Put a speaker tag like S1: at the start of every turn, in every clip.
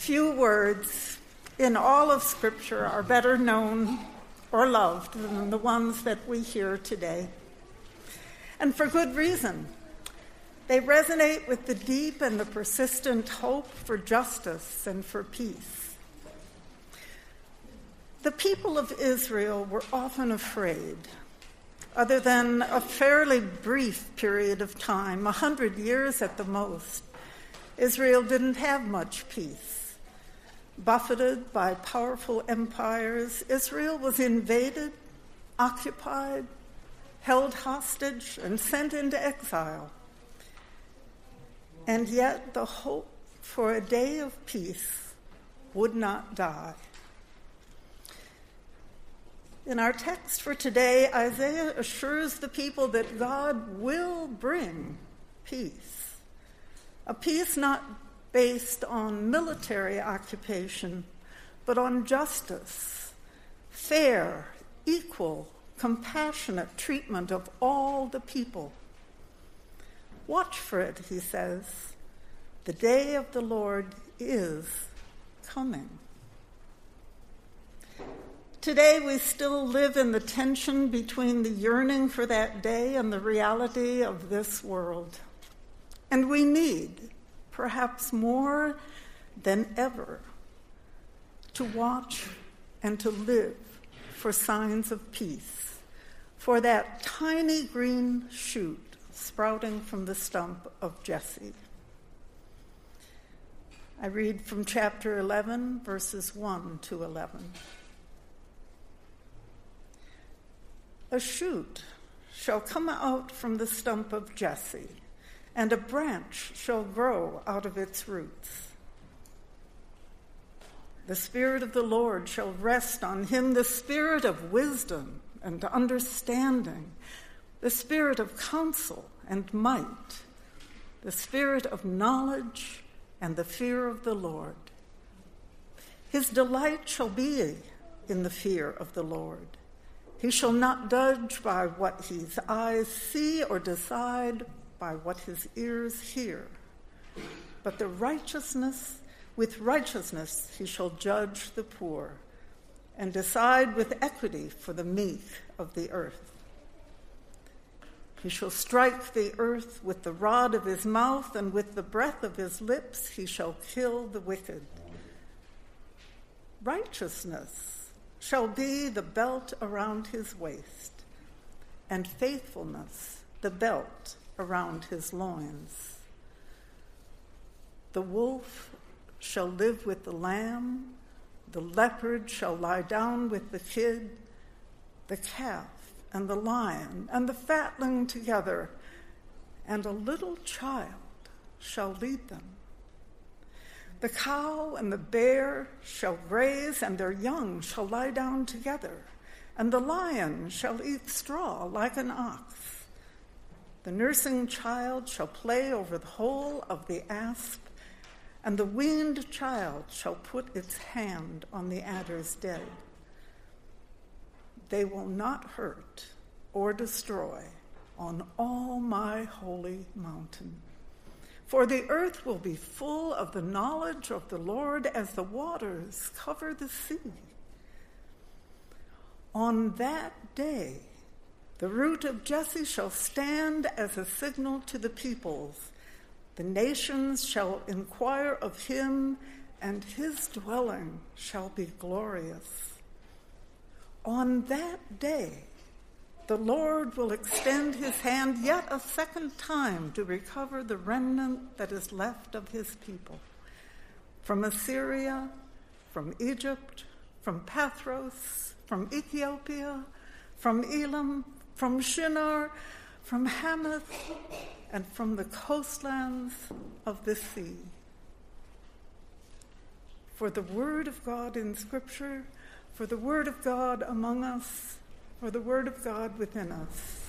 S1: Few words in all of Scripture are better known or loved than the ones that we hear today. And for good reason. They resonate with the deep and the persistent hope for justice and for peace. The people of Israel were often afraid. Other than a fairly brief period of time, 100 years at the most, Israel didn't have much peace. Buffeted by powerful empires, Israel was invaded, occupied, held hostage, and sent into exile. And yet the hope for a day of peace would not die. In our text for today, Isaiah assures the people that God will bring peace. A peace not based on military occupation, but on justice, fair, equal, compassionate treatment of all the people. Watch for it, he says. The day of the Lord is coming. Today we still live in the tension between the yearning for that day and the reality of this world. And we need, perhaps more than ever, to watch and to live for signs of peace, for that tiny green shoot sprouting from the stump of Jesse. I read from chapter 11, verses 1 to 11. A shoot shall come out from the stump of Jesse, and a branch shall grow out of its roots. The Spirit of the Lord shall rest on him, the Spirit of wisdom and understanding, the Spirit of counsel and might, the Spirit of knowledge and the fear of the Lord. His delight shall be in the fear of the Lord. He shall not judge by what his eyes see or decide by what his ears hear, but with righteousness he shall judge the poor and decide with equity for the meek of the earth. He shall strike the earth with the rod of his mouth, and with the breath of his lips he shall kill the wicked. Righteousness shall be the belt around his waist, and faithfulness the belt around his loins. The wolf shall live with the lamb, the leopard shall lie down with the kid, the calf and the lion and the fatling together, and a little child shall lead them. The cow and the bear shall graze, and their young shall lie down together, and the lion shall eat straw like an ox. The nursing child shall play over the hole of the asp, and the weaned child shall put its hand on the adder's den. They will not hurt or destroy on all my holy mountain. For the earth will be full of the knowledge of the Lord as the waters cover the sea. On that day, the root of Jesse shall stand as a signal to the peoples. The nations shall inquire of him, and his dwelling shall be glorious. On that day, the Lord will extend his hand yet a second time to recover the remnant that is left of his people. From Assyria, from Egypt, from Pathros, from Ethiopia, from Elam, from Shinar, from Hamath, and from the coastlands of the sea. For the word of God in Scripture, for the word of God among us, for the word of God within us.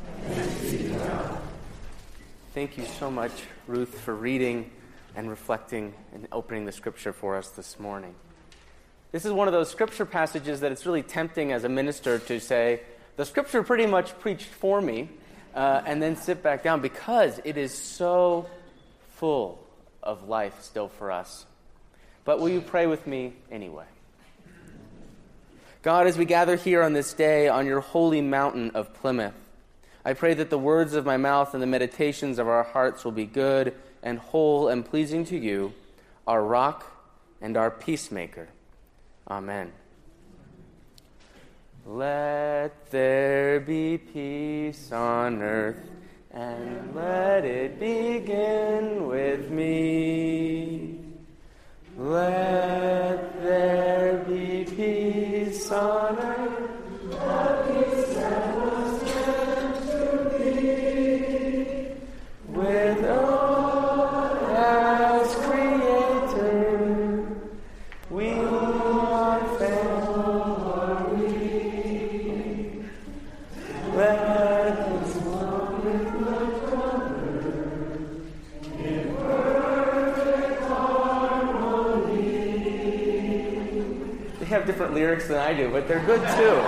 S2: Thank you so much, Ruth, for reading and reflecting and opening the Scripture for us this morning. This is one of those Scripture passages that it's really tempting as a minister to say, the Scripture pretty much preached for me, and then sit back down, because it is so full of life still for us. But will you pray with me anyway? God, as we gather here on this day on your holy mountain of Plymouth, I pray that the words of my mouth and the meditations of our hearts will be good and whole and pleasing to you, our rock and our peacemaker. Amen. Let there be peace on earth, and let it begin with me. Let there be peace on earth, the peace that was meant to be, with God as Creator. We are faithful. Let us walk with one another in perfect harmony. They have different lyrics than I do, but they're good too.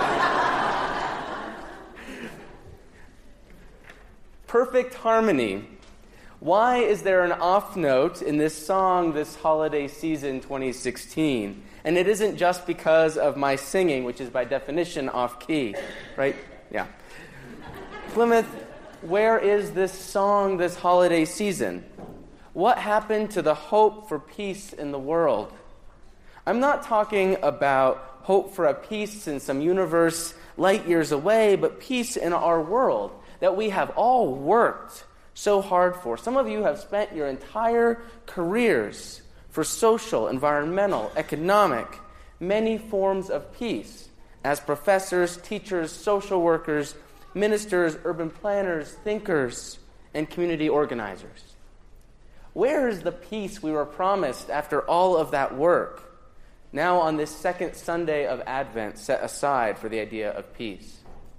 S2: Perfect harmony. Why is there an off note in this song this holiday season 2016? And it isn't just because of my singing, which is by definition off key, right? Yeah. Plymouth, where is this song this holiday season? What happened to the hope for peace in the world? I'm not talking about hope for a peace in some universe light years away, but peace in our world that we have all worked so hard for. Some of you have spent your entire careers for social, environmental, economic, many forms of peace as professors, teachers, social workers, ministers, urban planners, thinkers, and community organizers. Where is the peace we were promised after all of that work, now on this second Sunday of Advent set aside for the idea of peace?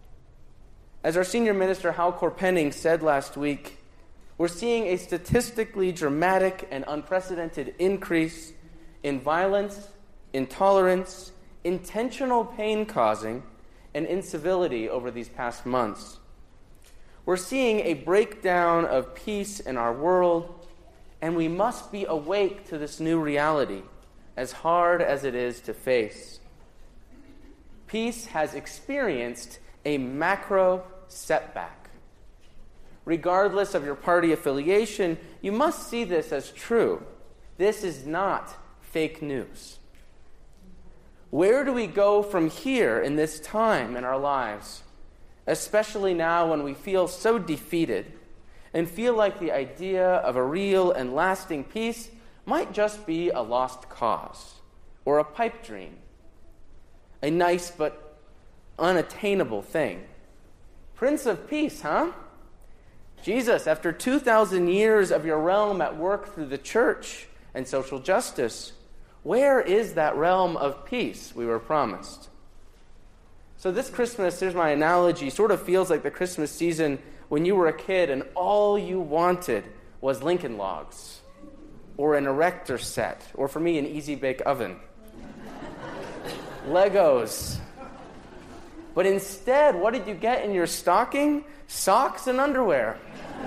S2: As our senior minister, Hal Korpenning, said last week, we're seeing a statistically dramatic and unprecedented increase in violence, intolerance, intentional pain-causing, and incivility over these past months. We're seeing a breakdown of peace in our world, and we must be awake to this new reality, as hard as it is to face. Peace has experienced a macro setback. Regardless of your party affiliation, you must see this as true. This is not fake news. Where do we go from here in this time in our lives, especially now when we feel so defeated and feel like the idea of a real and lasting peace might just be a lost cause or a pipe dream, a nice but unattainable thing? Prince of Peace, huh? Jesus, after 2,000 years of your realm at work through the church and social justice, where is that realm of peace we were promised? So this Christmas, here's my analogy, sort of feels like the Christmas season when you were a kid and all you wanted was Lincoln Logs or an Erector set, or for me, an Easy Bake Oven. Legos. But instead, what did you get in your stocking? Socks and underwear.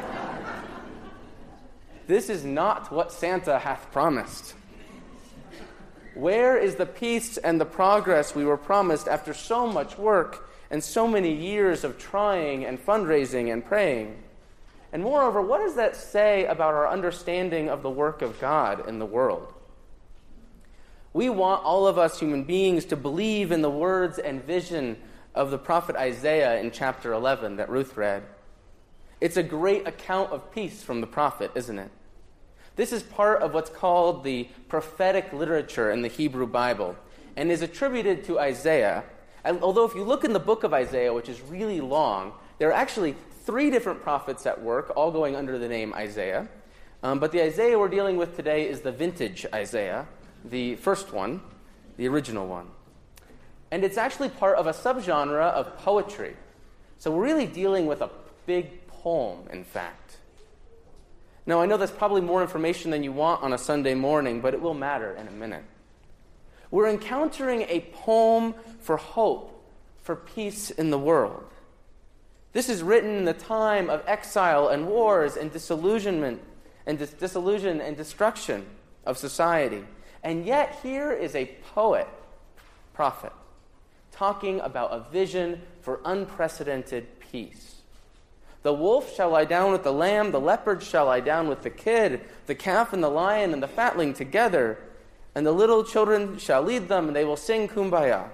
S2: This is not what Santa hath promised. Where is the peace and the progress we were promised after so much work and so many years of trying and fundraising and praying? And moreover, what does that say about our understanding of the work of God in the world? We want all of us human beings to believe in the words and vision of the prophet Isaiah in chapter 11 that Ruth read. It's a great account of peace from the prophet, isn't it? This is part of what's called the prophetic literature in the Hebrew Bible and is attributed to Isaiah. And although if you look in the book of Isaiah, which is really long, there are actually 3 different prophets at work, all going under the name Isaiah. But the Isaiah we're dealing with today is the vintage Isaiah, the first one, the original one. And it's actually part of a subgenre of poetry. So we're really dealing with a big poem, in fact. Now, I know that's probably more information than you want on a Sunday morning, but it will matter in a minute. We're encountering a poem for hope, for peace in the world. This is written in the time of exile and wars and disillusionment and disillusion and destruction of society. And yet here is a poet, prophet, talking about a vision for unprecedented peace. The wolf shall lie down with the lamb, the leopard shall lie down with the kid, the calf and the lion and the fatling together, and the little children shall lead them, and they will sing Kumbaya.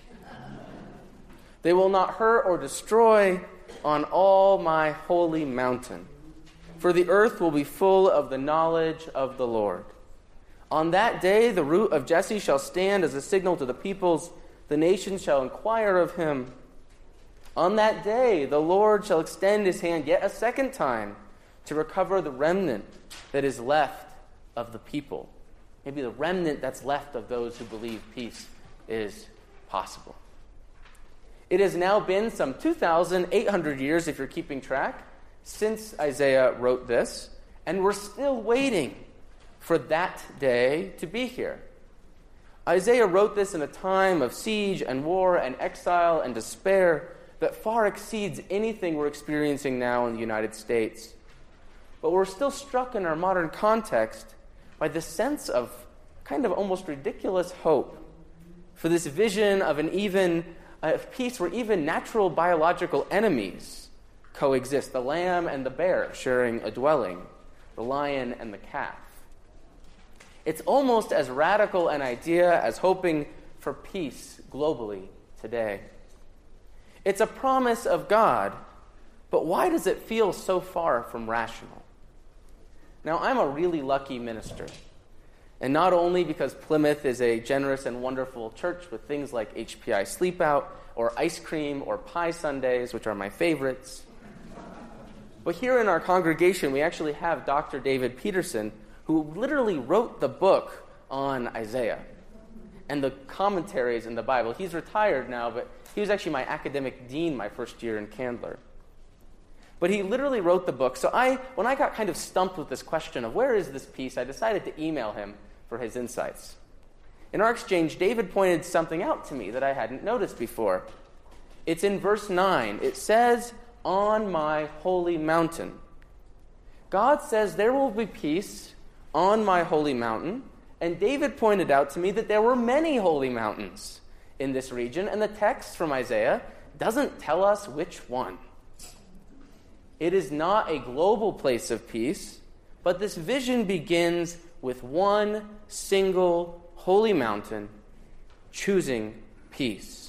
S2: They will not hurt or destroy on all my holy mountain, for the earth will be full of the knowledge of the Lord. On that day the root of Jesse shall stand as a signal to the peoples. The nations shall inquire of him. On that day the Lord shall extend his hand yet a second time to recover the remnant that is left of the people. Maybe the remnant that's left of those who believe peace is possible. It has now been some 2,800 years, if you're keeping track, since Isaiah wrote this, and we're still waiting for that day to be here. Isaiah wrote this in a time of siege and war and exile and despair that far exceeds anything we're experiencing now in the United States. But we're still struck in our modern context by the sense of kind of almost ridiculous hope for this vision of an even peace where even natural biological enemies coexist, the lamb and the bear sharing a dwelling, the lion and the calf. It's almost as radical an idea as hoping for peace globally today. It's a promise of God, but why does it feel so far from rational? Now, I'm a really lucky minister, and not only because Plymouth is a generous and wonderful church with things like HPI Sleep Out or ice cream or pie sundaes, which are my favorites, but here in our congregation we actually have Dr. David Peterson, who literally wrote the book on Isaiah and the commentaries in the Bible. He's retired now, but he was actually my academic dean my first year in Candler. But he literally wrote the book. So when I got kind of stumped with this question of where is this peace, I decided to email him for his insights. In our exchange, David pointed something out to me that I hadn't noticed before. It's in verse 9. It says, "On my holy mountain." God says there will be peace on my holy mountain, and David pointed out to me that there were many holy mountains in this region, and the text from Isaiah doesn't tell us which one. It is not a global place of peace, but this vision begins with one single holy mountain choosing peace.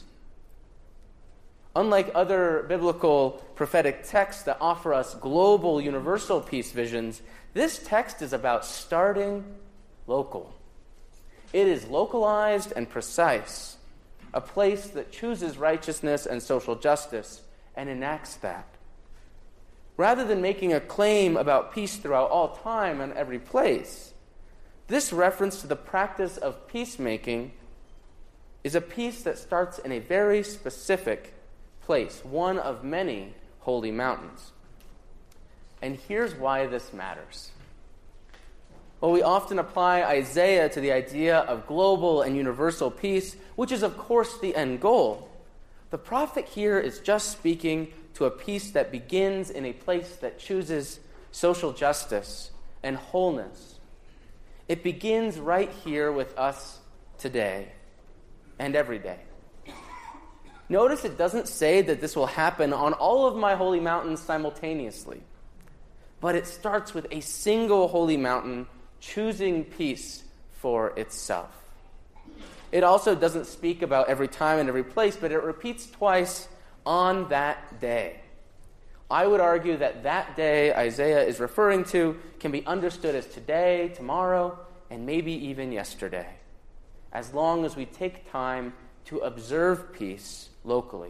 S2: Unlike other biblical prophetic texts that offer us global, universal peace visions, this text is about starting local. It is localized and precise, a place that chooses righteousness and social justice and enacts that. Rather than making a claim about peace throughout all time and every place, this reference to the practice of peacemaking is a peace that starts in a very specific place, one of many holy mountains. And here's why this matters. Well, we often apply Isaiah to the idea of global and universal peace, which is, of course, the end goal. The prophet here is just speaking to a peace that begins in a place that chooses social justice and wholeness. It begins right here with us today and every day. Notice it doesn't say that this will happen on all of my holy mountains simultaneously, but it starts with a single holy mountain choosing peace for itself. It also doesn't speak about every time and every place, but it repeats twice, "on that day." I would argue that that day Isaiah is referring to can be understood as today, tomorrow, and maybe even yesterday, as long as we take time to observe peace locally.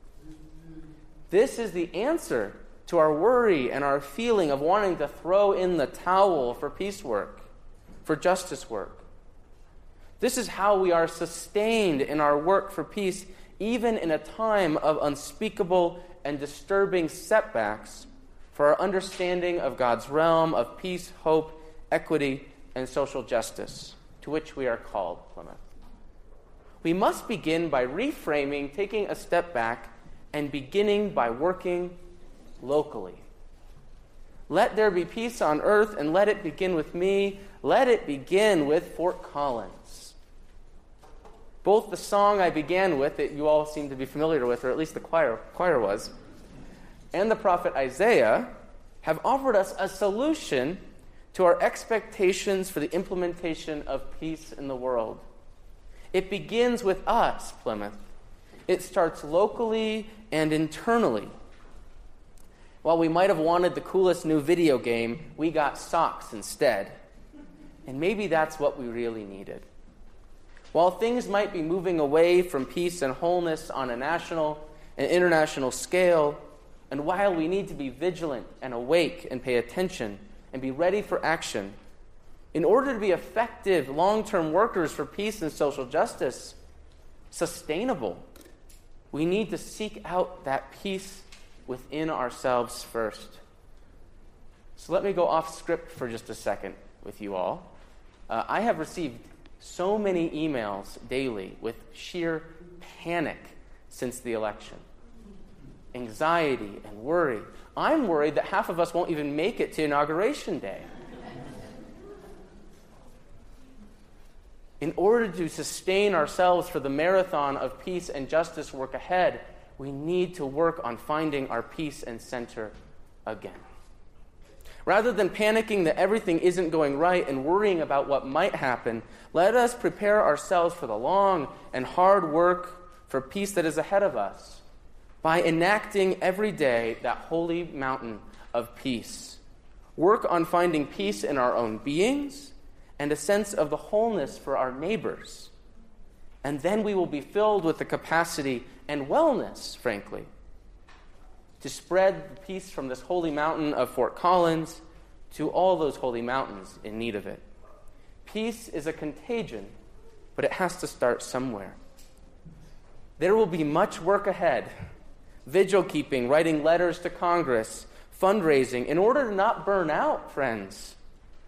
S2: This is the answer to our worry and our feeling of wanting to throw in the towel for peace work, for justice work. This is how we are sustained in our work for peace, even in a time of unspeakable and disturbing setbacks for our understanding of God's realm of peace, hope, equity, and social justice, to which we are called, Plymouth. We must begin by reframing, taking a step back, and beginning by working locally. Let there be peace on earth, and let it begin with me. Let it begin with Fort Collins. Both the song I began with, that you all seem to be familiar with, or at least the choir was, and the prophet Isaiah have offered us a solution to our expectations for the implementation of peace in the world. It begins with us, Plymouth. It starts locally and internally. While we might have wanted the coolest new video game, we got socks instead. And maybe that's what we really needed. While things might be moving away from peace and wholeness on a national and international scale, and while we need to be vigilant and awake and pay attention and be ready for action, in order to be effective long-term workers for peace and social justice, sustainable, we need to seek out that peace within ourselves first. So let me go off script for just a second with you all. I have received so many emails daily with sheer panic since the election. Anxiety and worry. I'm worried that half of us won't even make it to Inauguration Day. In order to sustain ourselves for the marathon of peace and justice work ahead, we need to work on finding our peace and center again. Rather than panicking that everything isn't going right and worrying about what might happen, let us prepare ourselves for the long and hard work for peace that is ahead of us by enacting every day that holy mountain of peace. Work on finding peace in our own beings and a sense of the wholeness for our neighbors. And then we will be filled with the capacity and wellness, frankly, to spread the peace from this holy mountain of Fort Collins to all those holy mountains in need of it. Peace is a contagion, but it has to start somewhere. There will be much work ahead. Vigil keeping, writing letters to Congress, fundraising, in order to not burn out, friends.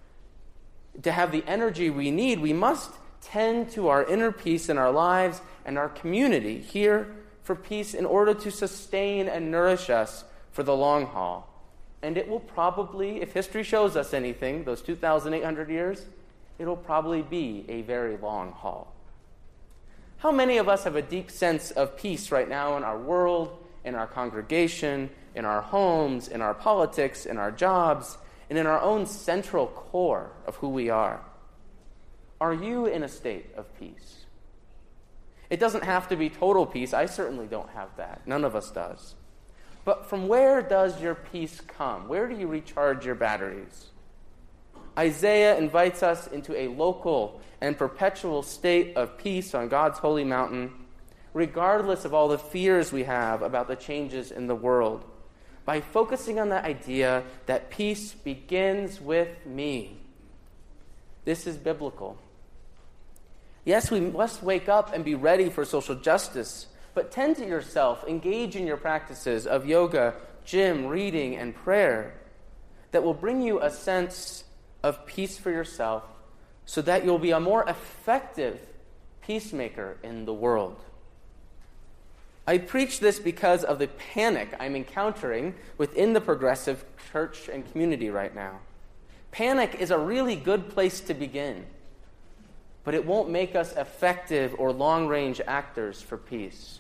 S2: To have the energy we need, we must tend to our inner peace in our lives and our community here for peace in order to sustain and nourish us for the long haul. And it will probably, if history shows us anything, those 2,800 years, it'll probably be a very long haul. How many of us have a deep sense of peace right now in our world, in our congregation, in our homes, in our politics, in our jobs, and in our own central core of who we are? Are you in a state of peace? It doesn't have to be total peace. I certainly don't have that. None of us does. But from where does your peace come? Where do you recharge your batteries? Isaiah invites us into a local and perpetual state of peace on God's holy mountain, regardless of all the fears we have about the changes in the world, by focusing on the idea that peace begins with me. This is biblical. Yes, we must wake up and be ready for social justice, but tend to yourself, engage in your practices of yoga, gym, reading, and prayer that will bring you a sense of peace for yourself so that you'll be a more effective peacemaker in the world. I preach this because of the panic I'm encountering within the progressive church and community right now. Panic is a really good place to begin, but it won't make us effective or long-range actors for peace.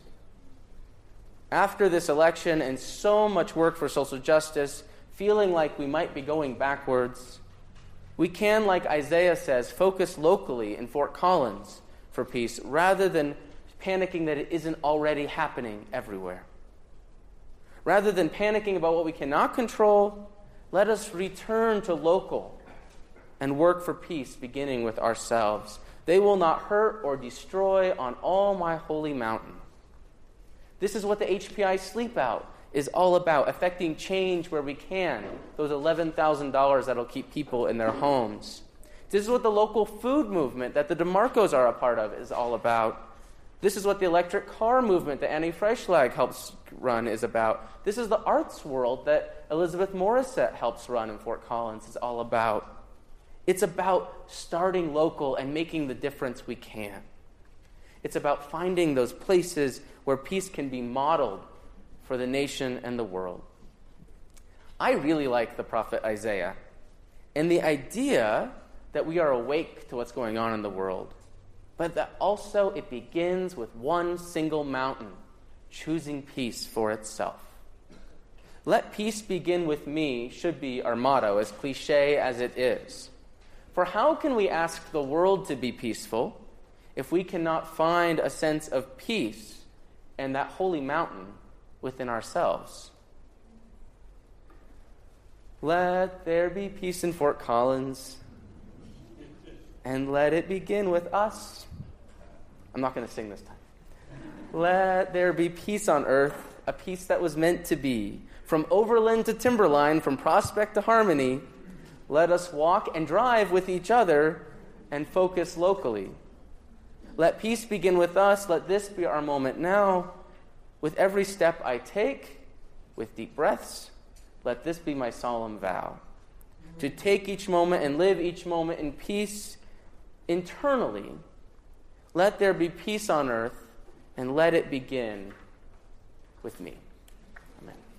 S2: After this election and so much work for social justice, feeling like we might be going backwards, we can, like Isaiah says, focus locally in Fort Collins for peace rather than panicking that it isn't already happening everywhere. Rather than panicking about what we cannot control, let us return to local and work for peace beginning with ourselves. They will not hurt or destroy on all my holy mountain. This is what the HPI Sleep Out is all about, affecting change where we can, those $11,000 that'll keep people in their homes. This is what the local food movement that the DeMarcos are a part of is all about. This is what the electric car movement that Annie Freischlag helps run is about. This is the arts world that Elizabeth Morissette helps run in Fort Collins is all about. It's about starting local and making the difference we can. It's about finding those places where peace can be modeled for the nation and the world. I really like the prophet Isaiah and the idea that we are awake to what's going on in the world, but that also it begins with one single mountain choosing peace for itself. Let peace begin with me should be our motto, as cliche as it is. For how can we ask the world to be peaceful if we cannot find a sense of peace and that holy mountain within ourselves? Let there be peace in Fort Collins, and let it begin with us. I'm not going to sing this time. Let there be peace on earth, a peace that was meant to be. From Overland to Timberline, from Prospect to Harmony, let us walk and drive with each other and focus locally. Let peace begin with us. Let this be our moment now. With every step I take, with deep breaths, let this be my solemn vow. To take each moment and live each moment in peace internally. Let there be peace on earth, and let it begin with me. Amen.